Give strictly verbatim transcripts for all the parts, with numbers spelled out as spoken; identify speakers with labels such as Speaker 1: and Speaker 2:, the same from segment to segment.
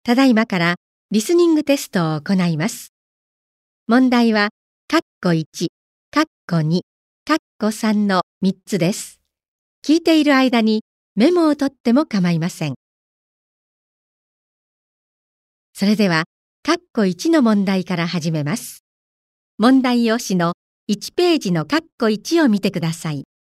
Speaker 1: ただいまからリスニングテストを行います。問題は、カッコいち、カッコに、カッコさんのみっつです。聞いている間にメモを取っても構いません。それでは、カッコいちの問題から始めます。問題用紙のいちページのカッコいちを見てください。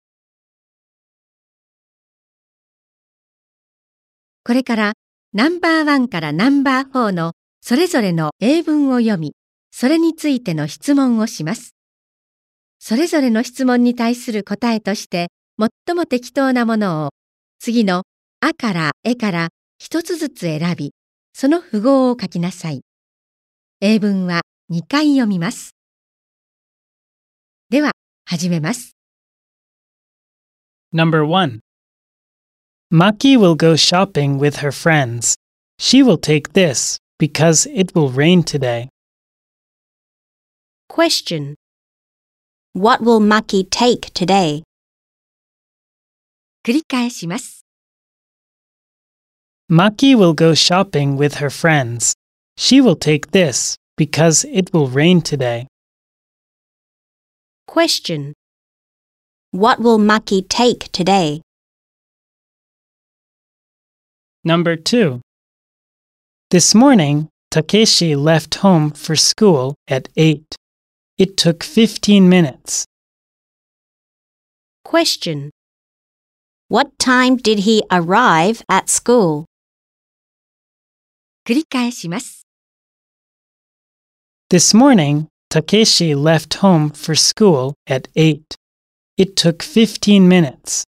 Speaker 1: これからナンバーワンからナンバーフォーのそれぞれの英文を読み、それについての質問をします。それぞれの質問に対する答えとして、最も適当なものを次のあからえから一つずつ選び、その符号を書きなさい。英文はにかい読みます。では、始めます。
Speaker 2: Number one. Maki will go shopping with her friends. She will take this because it will rain today.
Speaker 3: Question. What will Maki take today?
Speaker 1: 繰り返します。
Speaker 2: Maki will go shopping with her friends. She will take this because it will rain today.
Speaker 3: Question. What will Maki take today?
Speaker 2: Number two. This morning, Takeshi left home for school at eight. It took fifteen minutes.
Speaker 3: Question. What time did he arrive at school?
Speaker 1: 繰り返します。
Speaker 2: This morning, Takeshi left home for school at eight. It took fifteen minutes.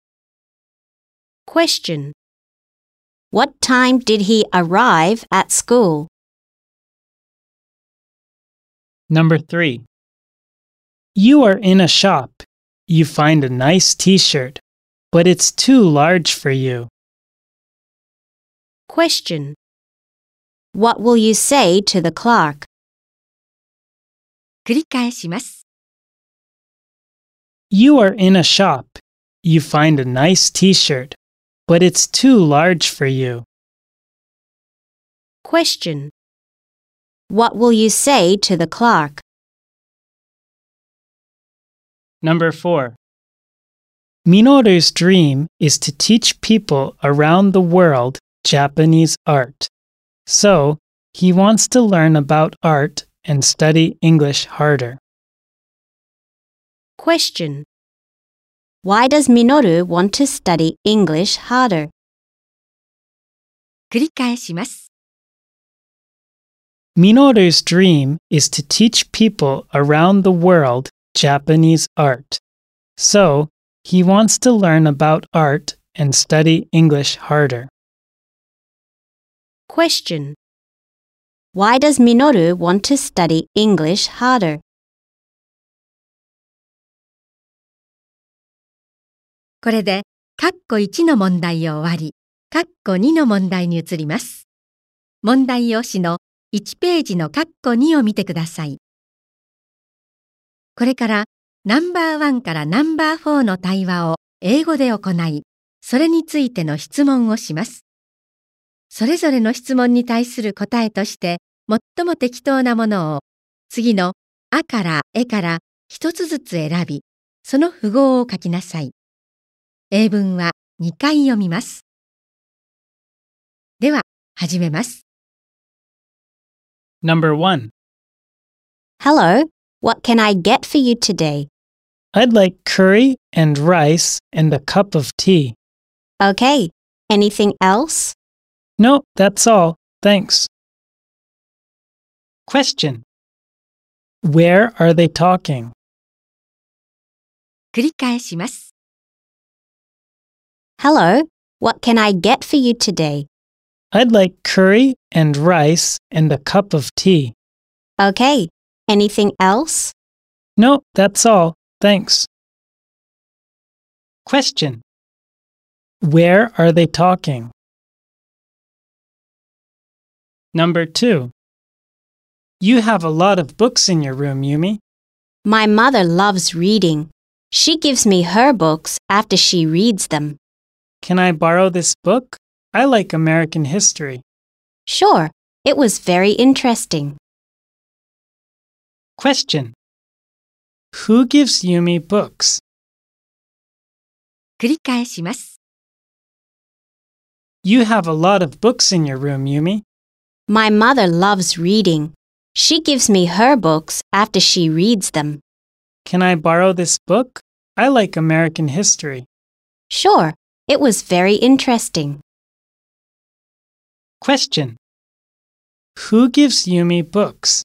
Speaker 3: Question. What time did he arrive at school?
Speaker 2: Number three. You are in a shop. You find a nice t-shirt, but it's too large for you.
Speaker 3: Question. What will you say to the clerk?
Speaker 1: 繰り返します。
Speaker 2: You are in a shop. You find a nice t-shirt, but it's too large for you.
Speaker 3: Question. What will you say to the clerk?
Speaker 2: Number four. Minoru's dream is to teach people around the world Japanese art. So, he wants to learn about art and study English harder.
Speaker 3: Question. Why does Minoru want to study English harder?
Speaker 1: 繰り返します。
Speaker 2: Minoru's dream is to teach people around the world Japanese art. So, he wants to learn about art and study English harder.
Speaker 3: Question. Why does Minoru want to study English harder?
Speaker 1: これで、カッコいちの問題を終わり、カッコにの問題に移ります。問題用紙のいちページのカッコにを見てください。これからナンバーワンからナンバーフォーの対話を英語で行い、それについての質問をします。それぞれの質問に対する答えとして、最も適当なものを次のあからえから一つずつ選び、その符号を書きなさい。英文はにかい読みます。では、始めます。
Speaker 2: Number one.
Speaker 3: Hello, what can I get for you today?
Speaker 2: I'd like curry and rice and a cup of tea.
Speaker 3: Okay, anything else?
Speaker 2: No, that's all. Thanks. Question. Where are they talking?
Speaker 1: 繰り返します。
Speaker 3: Hello, what can I get for you today?
Speaker 2: I'd like curry and rice and a cup of tea.
Speaker 3: Okay, anything else?
Speaker 2: No, that's all. Thanks. Question. Where are they talking? Number two. You have a lot of books in your room, Yumi.
Speaker 3: My mother loves reading. She gives me her books after she reads them.
Speaker 2: Can I borrow this book? I like American history.
Speaker 3: Sure, it was very interesting.
Speaker 2: Question. Who gives Yumi books?
Speaker 1: 繰り返します。
Speaker 2: You have a lot of books in your room, Yumi.
Speaker 3: My mother loves reading. She gives me her books after she reads them.
Speaker 2: Can I borrow this book? I like American history.
Speaker 3: Sure, it was very interesting.
Speaker 2: Question. Who gives Yumi books?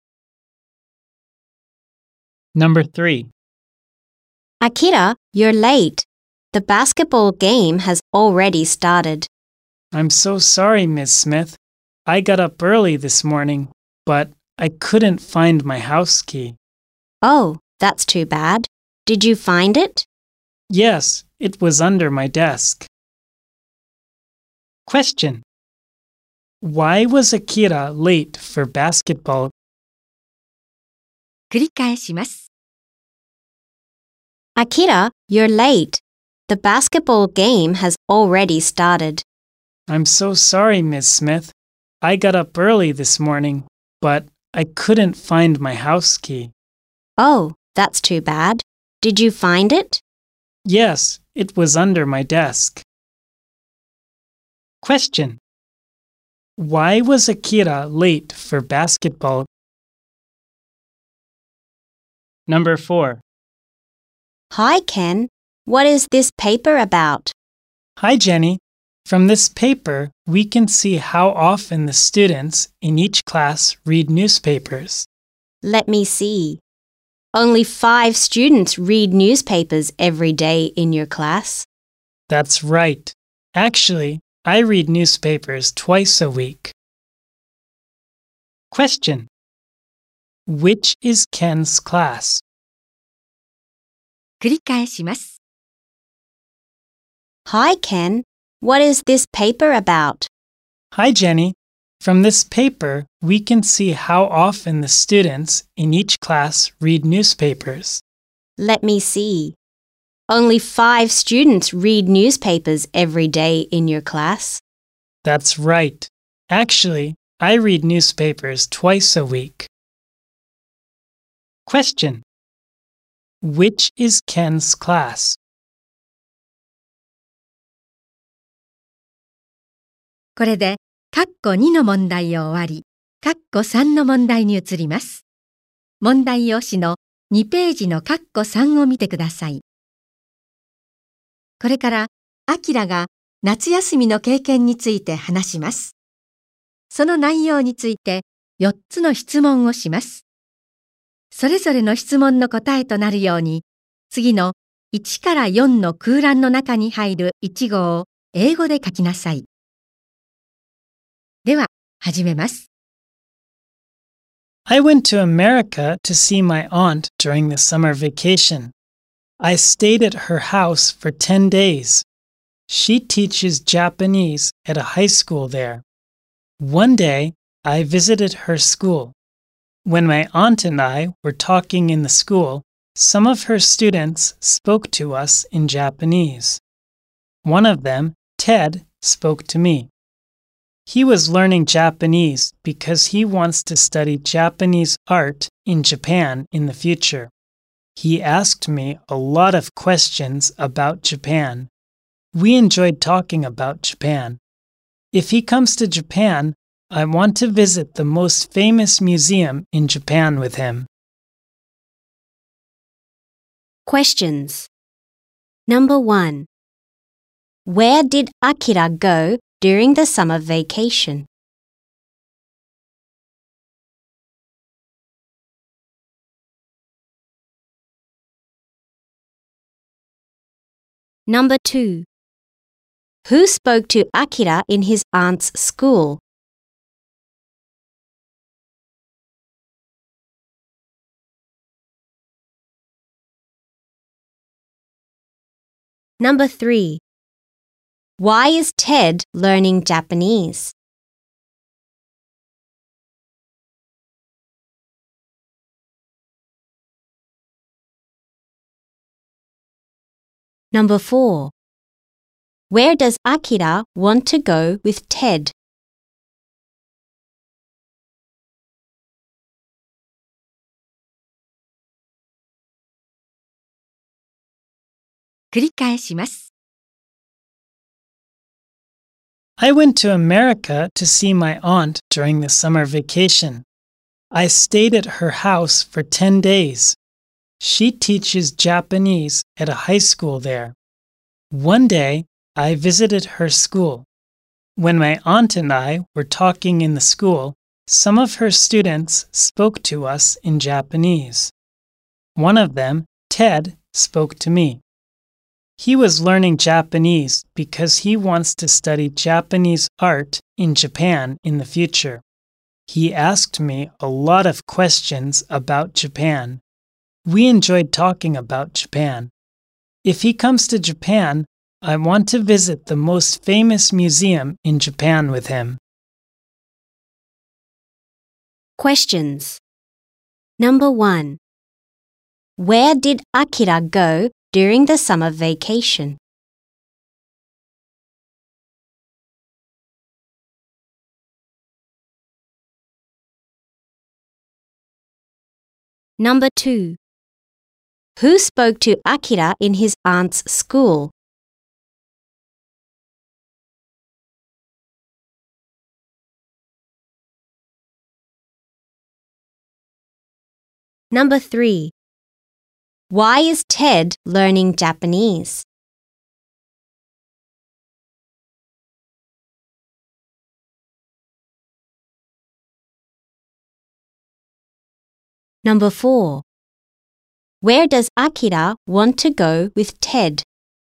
Speaker 2: Number three.
Speaker 3: Akira, you're late. The basketball game has already started.
Speaker 2: I'm so sorry, Miss Smith. I got up early this morning, but I couldn't find my house key.
Speaker 3: Oh, that's too bad. Did you find it?
Speaker 2: Yes, it was under my desk. Question. Why was Akira late for basketball?
Speaker 1: 繰り返します。
Speaker 3: Akira, you're late. The basketball game has already started.
Speaker 2: I'm so sorry, Miss Smith. I got up early this morning, but I couldn't find my house key.
Speaker 3: Oh, that's too bad. Did you find it?
Speaker 2: Yes, it was under my desk. Question. Why was Akira late for basketball? Number four.
Speaker 3: Hi, Ken. What is this paper about?
Speaker 2: Hi, Jenny. From this paper, we can see how often the students in each class read newspapers.
Speaker 3: Let me see. Only five students read newspapers every day in your class.
Speaker 2: That's right. Actually, I read newspapers twice a week. Question. Which is Ken's class?
Speaker 1: 繰り返します。
Speaker 3: Hi, Ken. What is this paper about?
Speaker 2: Hi, Jenny. From this paper, we can see how often the students in each class read newspapers.
Speaker 3: Let me see. Only five students read newspapers every day in your class.
Speaker 2: That's right. Actually, I read newspapers twice a week. Question. Which is Ken's class?
Speaker 1: これで、括弧にの問題を終わり、括弧さんの問題に移ります。問題用紙のにページの括弧さんを見てください。これから、アキラが夏休みの経験について話します。その内容についてよっつの質問をします。それぞれの質問の答えとなるように、次のいちからよんの空欄の中に入るいちごを英語で書きなさい。では、始めます。
Speaker 2: I went to America to see my aunt during the summer vacation. I stayed at her house for ten days. She teaches Japanese at a high school there. One day, I visited her school. When my aunt and I were talking in the school, some of her students spoke to us in Japanese. One of them, Ted, spoke to me. He was learning Japanese because he wants to study Japanese art in Japan in the future. He asked me a lot of questions about Japan. We enjoyed talking about Japan. If he comes to Japan, I want to visit the most famous museum in Japan with him.
Speaker 3: Questions. Number one. Where did Akira go during the summer vacation? Number two. Who spoke to Akira in his aunt's school? Number three. Why is Ted learning Japanese? Number four. Where does Akira want to go with Ted?
Speaker 1: 繰り返します。
Speaker 2: I went to America to see my aunt during the summer vacation. I stayed at her house for ten days. She teaches Japanese at a high school there. One day, I visited her school. When my aunt and I were talking in the school, some of her students spoke to us in Japanese. One of them, Ted, spoke to me. He was learning Japanese because he wants to study Japanese art in Japan in the future. He asked me a lot of questions about Japan. We enjoyed talking about Japan. If he comes to Japan, I want to visit the most famous museum in Japan with him.
Speaker 3: Questions. Number one. Where did Akira go during the summer vacation? Number two. Who spoke to Akira in his aunt's school? Number three. Why is Ted learning Japanese? Number four. Where does Akira want to go with Ted?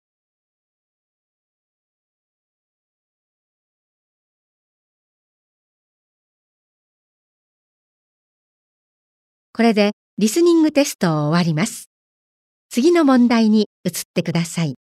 Speaker 1: これでリスニングテストを終わります。次の問題に移ってください。